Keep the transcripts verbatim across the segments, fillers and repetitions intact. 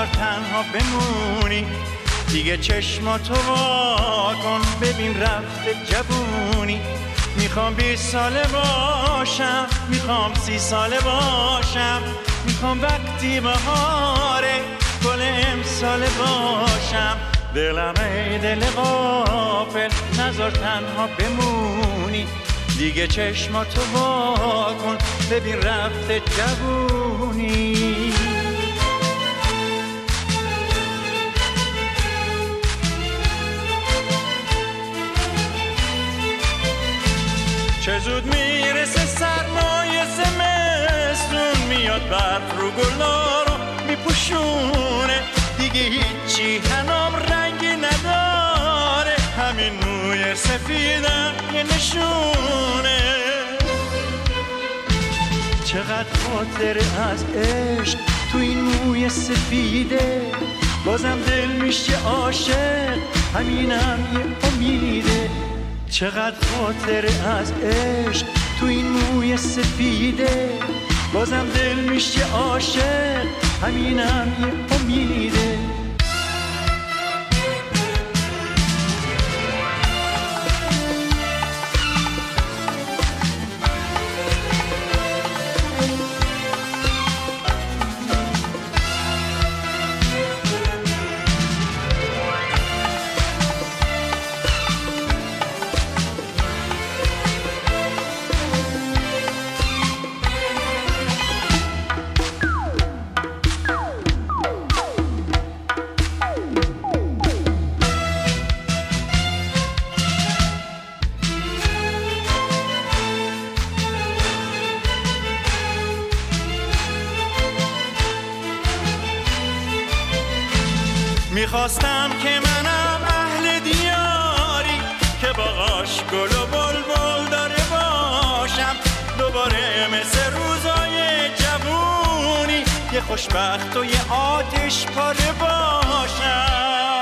تنها بمونی. دیگه چشماتو وا کن ببین رفته جوونی. میخوام بیست ساله باشم، میخوام سی ساله باشم، میخوام وقتی بهاره گل امساله باشم. دلم ای دل غافل نذار تنها بمونی. دیگه چشماتو وا کن ببین رفته جوونی. چه زود میرسه سرمای زمستون، میاد برف رو گلا رو میپوشونه. دیگه هیچی هنام رنگی نداره، همین موی سفیدم یه نشونه. چقدر خاطره از عشق تو این موی سفیده، بازم دل میشه عاشق همینم یه امیده. چقدر خاطره از عشق تو این موی سفیده، بازم دل میشه عاشق همینم یه امیده. میخواستم که منم اهل دیاری که باغاش گل و بلبل داره باشم. دوباره مثل روزای جوونی یه خوشبخت و یه آتش پاره باشم.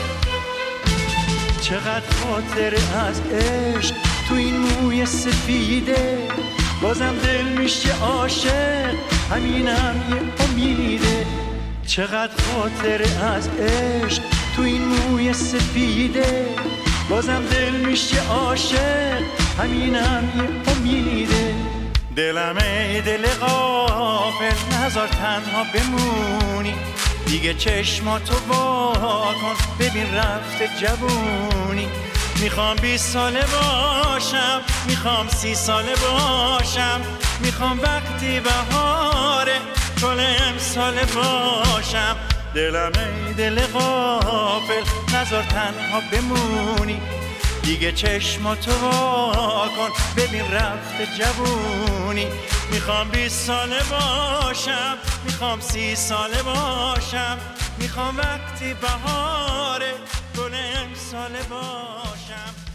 چقدر خاطره از عشق تو این موی سفیده، بازم دل میشه عاشق همینم یه امیده. چقدر خاطره از عشق تو این موی سفیده، بازم دل میشه عاشق همینم یه امیده. دلم ای دل غافل نذار تنها بمونی. دیگه چشماتو وا کن ببین رفته جوونی. میخوام بیست ساله باشم، میخوام سی ساله باشم، میخوام وقتی بهاره گل امساله باشم. دلم ای دل غافل نذار تنها بمونی. دیگه چشماتو وا کن ببین رفته جوونی. میخوام بیست ساله باشم، میخوام سی ساله باشم، میخوام وقتی بهاره گل امساله باشم.